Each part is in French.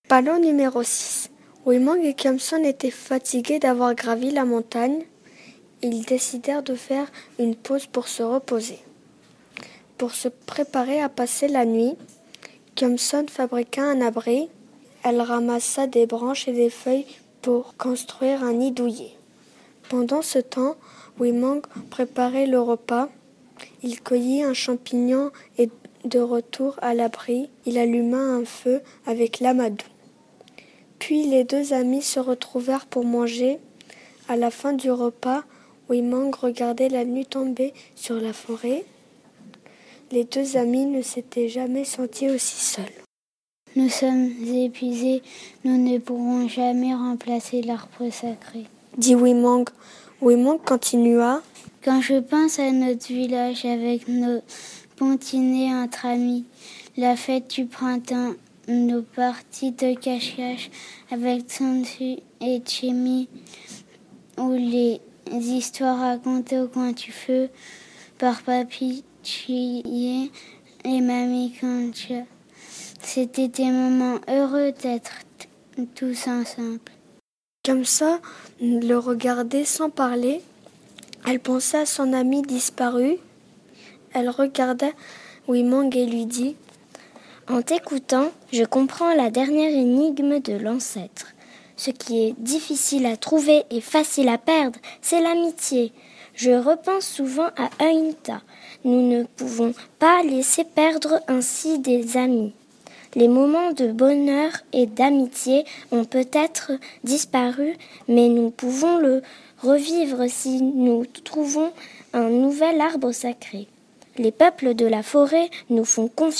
Panneau numéro 6. Wimong et Kiamson étaient fatigués d'avoir gravi la montagne. Ils décidèrent de faire une pause pour se reposer. Pour se préparer à passer la nuit, Kiamson fabriqua un abri. Elle ramassa des branches et des feuilles pour construire un nid douillet. Pendant ce temps, Wimong préparait le repas. Il cueillit un champignon et de retour à l'abri, il alluma un feu avec l'amadou. Puis les deux amis se retrouvèrent pour manger. À la fin du repas, Wimong regardait la nuit tomber sur la forêt. Les deux amis ne s'étaient jamais sentis aussi seuls. Nous sommes épuisés, nous ne pourrons jamais remplacer l'arbre sacré, dit Wimong. Wimong continua. Quand je pense à notre village avec nos pontinés entre amis, la fête du printemps, nos parties de cache-cache avec Tsunsu et Chimi, ou les histoires racontées au coin du feu par Papi Chiye et Mamie Kancha. C'était des moments heureux d'être tous ensemble. Comme ça, le regardait sans parler. Elle pensait à son ami disparu. Elle regarda Wimong et lui dit « En t'écoutant, je comprends la dernière énigme de l'ancêtre. Ce qui est difficile à trouver et facile à perdre, c'est l'amitié. Je repense souvent à Ainta. Nous ne pouvons pas laisser perdre ainsi des amis. Les moments de bonheur et d'amitié ont peut-être disparu, mais nous pouvons le revivre si nous trouvons un nouvel arbre sacré. Les peuples de la forêt nous font confiance. »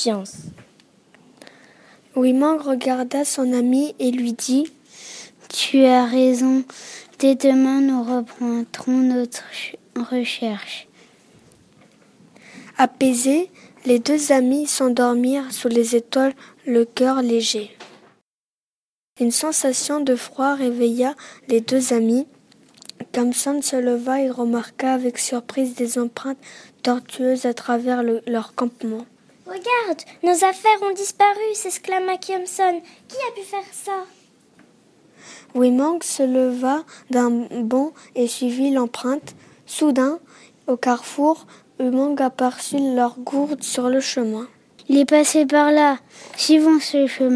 Wimong regarda son ami et lui dit « Tu as raison, dès demain nous reprendrons notre recherche. » Apaisés, les deux amis s'endormirent sous les étoiles, le cœur léger. Une sensation de froid réveilla les deux amis. Kiamson se leva et remarqua avec surprise des empreintes tortueuses à travers leur campement. « Regarde, nos affaires ont disparu !» s'exclama Kiamson. « Qui a pu faire ça ?» Wimong se leva d'un bond et suivit l'empreinte. Soudain, au carrefour, Wimong aperçut leur gourde sur le chemin. « Il est passé par là, suivons ce chemin. »